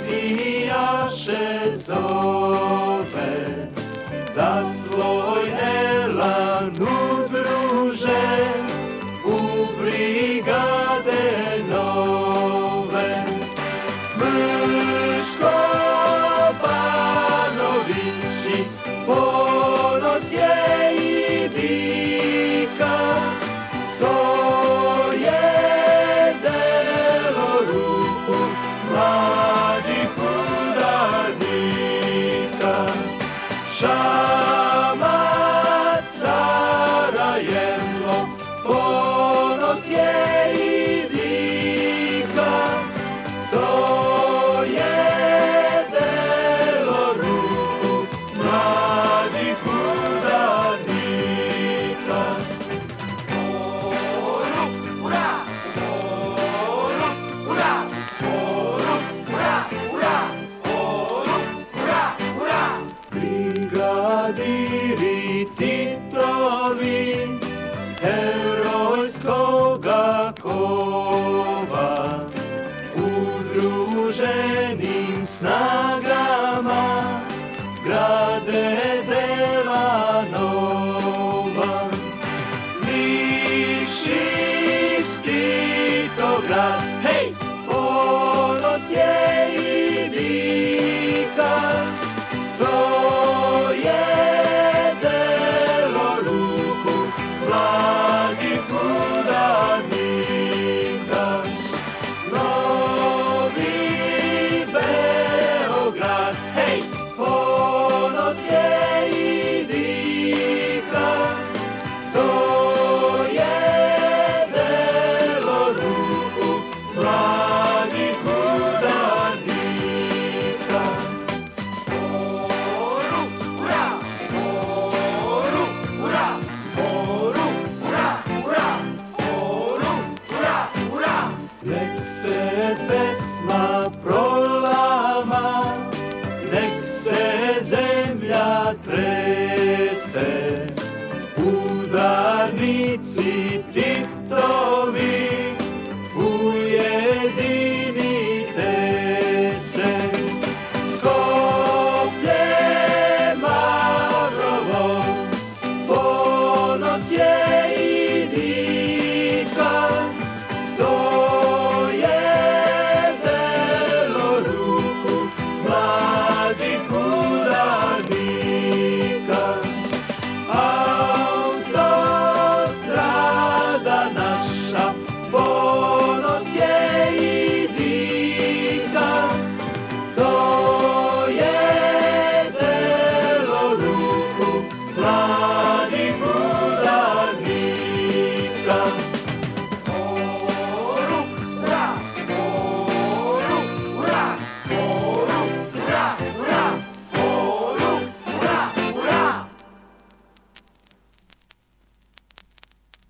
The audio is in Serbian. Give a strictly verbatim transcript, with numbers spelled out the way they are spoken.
mafijaše zove, da svoj elan udruže u brigade nove. Mrško Banovići, ponos je i dika, to je delo ruku mladih udarnika. Šamac, Sarajevo, ponos je i dika, to je delo ruku mladih udarnika. Oruk, ura! Oruk, ura! Oruk, ura, ura! Oruk, ura, ura! Brigadiri Titovi herojskoga kova u